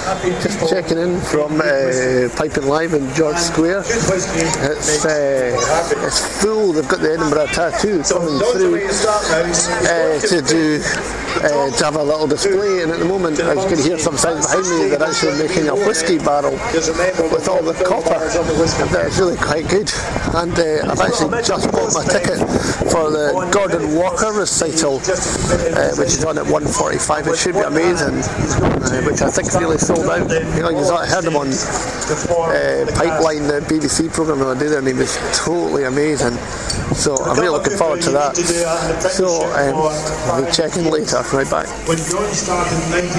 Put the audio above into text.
Just checking in from Piping Live in George Square. It's full. They've got the Edinburgh Tattoo coming through to have a little display, and at the moment, as you can hear some sounds behind me, they're actually making a whiskey barrel with all the copper. That's really quite good. And I've actually just bought my ticket for the Gordon Walker recital, which is on at 1:45. It should be amazing, which I think really sold out. You know, I heard him on Pipeline, the BBC programme I do there, and he was totally amazing. So I'm really looking forward to that. So I'll be checking later. Right back.